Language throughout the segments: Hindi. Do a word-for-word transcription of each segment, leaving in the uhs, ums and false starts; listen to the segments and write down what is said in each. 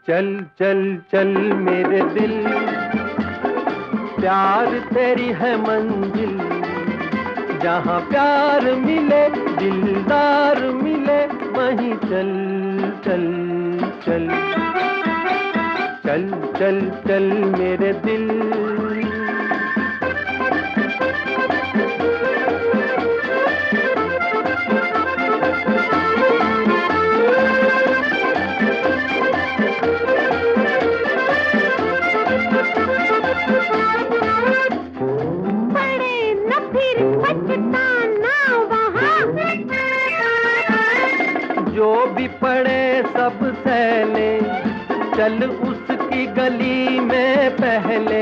चल चल चल मेरे दिल, प्यार तेरी है मंजिल। जहाँ प्यार मिले दिलदार मिले वहीं चल चल चल चल चल चल मेरे दिल। जो भी पड़े सब सहले, चल उसकी गली में पहले।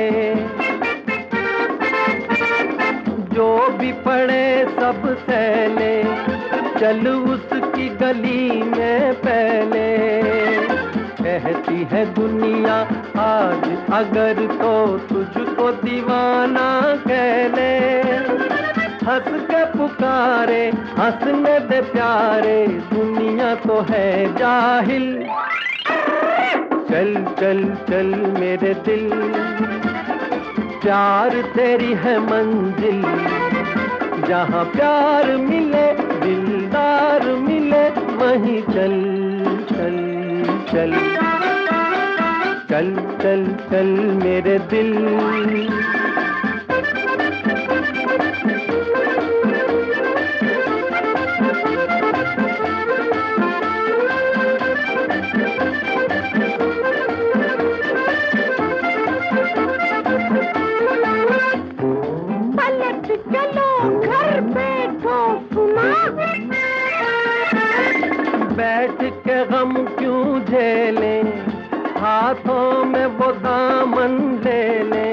जो भी पड़े सब सहले, चल उसकी गली में पहले। कहती है दुनिया आज अगर तो तुझको दीवाना कह ले। हंस के पुकारे हंसने दे प्यारे, दुनिया तो है जाहिल। चल चल चल मेरे दिल, प्यार तेरी है मंजिल। जहाँ प्यार मिले दिलदार मिले वहीं चल चल चल चल चल चल मेरे दिल। चलो घर बैठो सुना, बैठ के गम क्यों झेले, हाथों में वो दामन ले ले।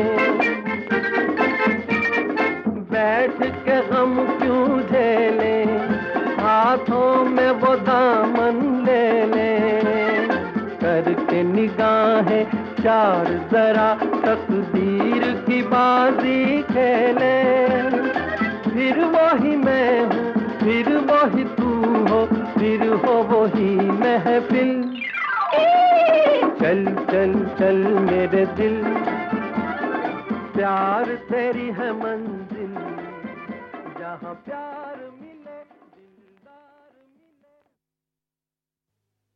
बैठ के गम क्यों झेले, हाथों में वो दामन ले ले। करके निगाहें चार जरा तकदीर की बाजी खेले। फिर वही मैं हूँ फिर वही तू हो, फिर हो वही महफिल। चल चल चल मेरे दिल, प्यार तेरी है मंजिल। जहाँ प्यार